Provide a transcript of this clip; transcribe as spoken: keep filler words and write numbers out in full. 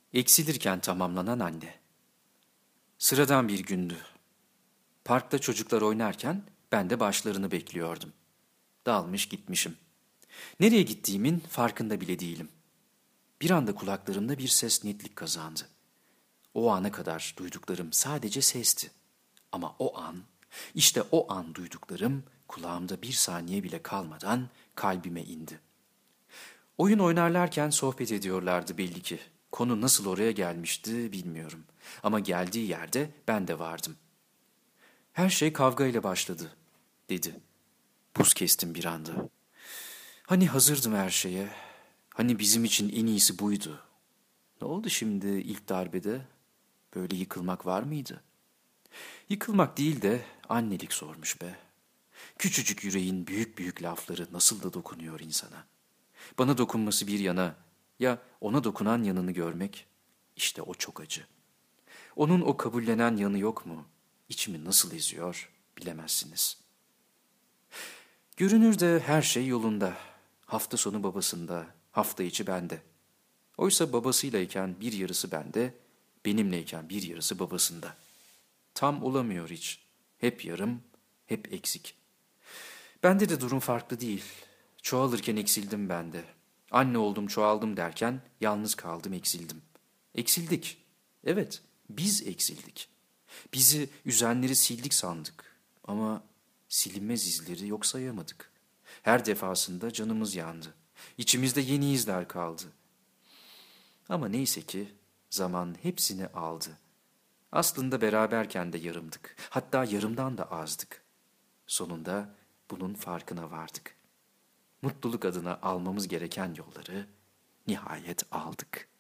Eksilirken tamamlanan anne. Sıradan bir gündü. Parkta çocuklar oynarken ben de başlarını bekliyordum. Dalmış gitmişim. Nereye gittiğimin farkında bile değilim. Bir anda kulaklarımda bir ses netlik kazandı. O ana kadar duyduklarım sadece sesti. Ama o an, işte o an duyduklarım kulağımda bir saniye bile kalmadan kalbime indi. Oyun oynarlarken sohbet ediyorlardı belli ki. Konu nasıl oraya gelmişti bilmiyorum. Ama geldiği yerde ben de vardım. Her şey kavga ile başladı, dedi. Buz kestim bir anda. Hani hazırdım her şeye. Hani bizim için en iyisi buydu. Ne oldu şimdi ilk darbede? Böyle yıkılmak var mıydı? Yıkılmak değil de annelik sormuş be. Küçücük yüreğin büyük büyük lafları nasıl da dokunuyor insana. Bana dokunması bir yana, ya ona dokunan yanını görmek, işte o çok acı. Onun o kabullenen yanı yok mu? İçimi nasıl eziyor bilemezsiniz. Görünürde her şey yolunda. Hafta sonu babasında, hafta içi bende. Oysa babasıylayken bir yarısı bende, benimleyken bir yarısı babasında. Tam olamıyor hiç. Hep yarım, hep eksik. Bende de durum farklı değil. Çoğalırken eksildim ben de. Anne oldum çoğaldım derken yalnız kaldım eksildim. Eksildik. Evet, biz eksildik. Bizi üzenleri sildik sandık. Ama silinmez izleri yok sayamadık. Her defasında canımız yandı. İçimizde yeni izler kaldı. Ama neyse ki zaman hepsini aldı. Aslında beraberken de yarımdık. Hatta yarımdan da azdık. Sonunda bunun farkına vardık. Mutluluk adına almamız gereken yolları nihayet aldık.